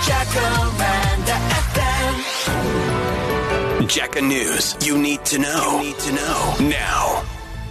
Jacaranda FM. Jacka News. You need to know. Now.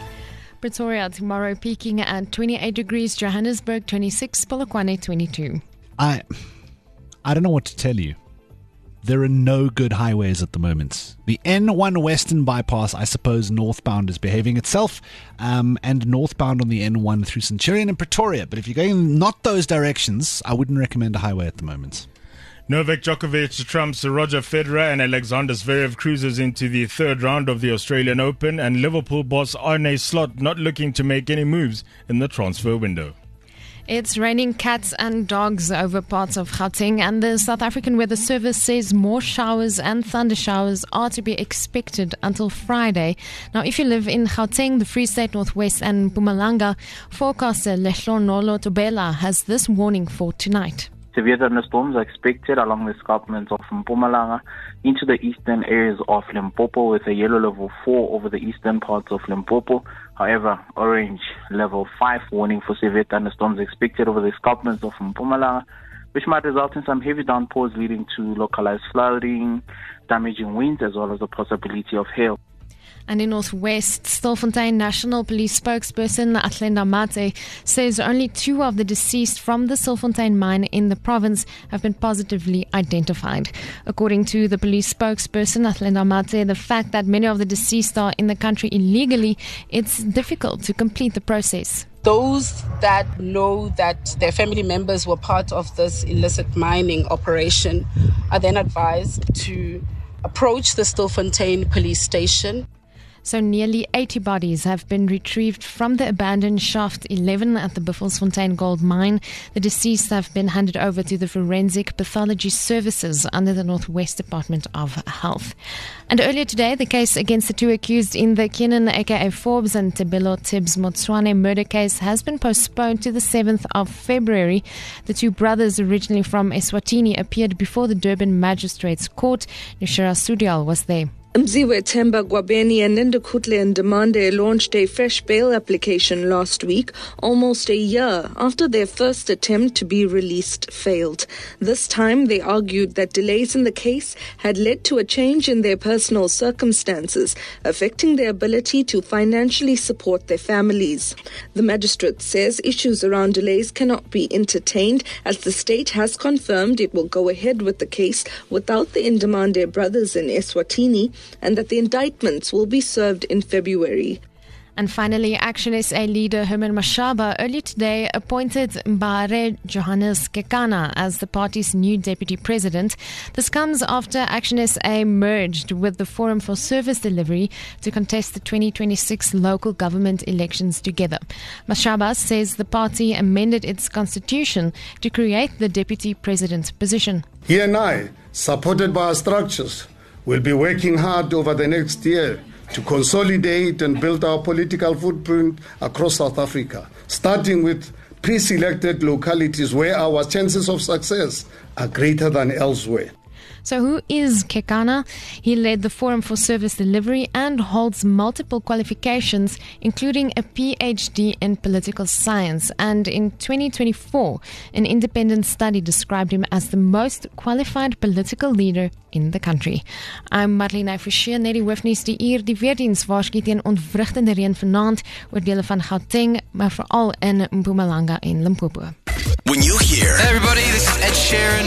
Pretoria tomorrow peaking at 28 degrees, Johannesburg 26, Polokwane 22. I don't know what to tell you. There are no good highways at the moment. The N1 Western Bypass, I suppose, northbound is behaving itself, and northbound on the N1 through Centurion and Pretoria. But if you're going not those directions, I wouldn't recommend a highway at the moment. Novak Djokovic trumps Roger Federer, and Alexander Zverev cruises into the third round of the Australian Open, and Liverpool boss Arne Slot not looking to make any moves in the transfer window. It's raining cats and dogs over parts of Gauteng, and the South African Weather Service says more showers and thunder showers are to be expected until Friday. Now, if you live in Gauteng, the Free State Northwest and Mpumalanga, forecaster Lehlonolo Tobela has this warning for tonight. Severe thunderstorms are expected along the escarpments of Mpumalanga into the eastern areas of Limpopo, with a yellow level 4 over the eastern parts of Limpopo. However, orange level 5 warning for severe thunderstorms expected over the escarpments of Mpumalanga, which might result in some heavy downpours leading to localized flooding, damaging winds, as well as the possibility of hail. And in Northwest, Stilfontein National Police spokesperson Atlenda Mate says only 2 of the deceased from the Stilfontein mine in the province have been positively identified. According to the police spokesperson Atlenda Mate, the fact that many of the deceased are in the country illegally, it's difficult to complete the process. Those that know that their family members were part of this illicit mining operation are then advised to approach the Stilfontein police station. So nearly 80 bodies have been retrieved from the abandoned Shaft 11 at the Buffelsfontein Gold Mine. The deceased have been handed over to the Forensic Pathology Services under the Northwest Department of Health. And earlier today, the case against the 2 accused in the Kenan aka Forbes and Tebelo Tibbs Motswane murder case has been postponed to the 7th of February. The 2 brothers, originally from Eswatini, appeared before the Durban Magistrates Court. Nushira Sudial was there. Mziwe Temba Gwabeni and Linda Kutle and Demande launched a fresh bail application last week, almost a year after their first attempt to be released failed. This time, they argued that delays in the case had led to a change in their personal circumstances, affecting their ability to financially support their families. The magistrate says issues around delays cannot be entertained, as the state has confirmed it will go ahead with the case without the Ndemande brothers in Eswatini, and that the indictments will be served in February. And finally, Action SA leader Herman Mashaba earlier today appointed Mbare Johannes Kekana as the party's new deputy president. This comes after Action SA merged with the Forum for Service Delivery to contest the 2026 local government elections together. Mashaba says the party amended its constitution to create the deputy president position. He and I, supported by our structures, will be working hard over the next year to consolidate and build our political footprint across South Africa, starting with pre-selected localities where our chances of success are greater than elsewhere. So who is Kekana? He led the Forum for Service Delivery and holds multiple qualifications, including a PhD in political science. And in 2024, an independent study described him as the most qualified political leader in the country. I'm Marlene Forshey, net die hoofnuus die uur. Die weerdiens waarsku teen ontwrigtende reën vanaand oor dele van Gauteng, maar veral in Mpumalanga en Limpopo. When you hear, Hey everybody, this is Ed Sheeran.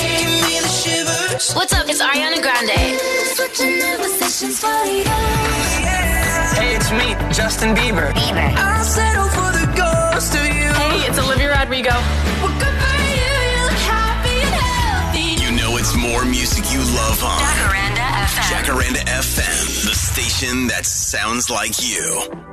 What's up? It's Ariana Grande. Hey, it's me, Justin Bieber. I'll settle for the ghost of you. Hey, it's Olivia Rodrigo. Well, good for you, you look happy and healthy. you know it's more music you love on Jacaranda FM. Jacaranda FM, the station that sounds like you.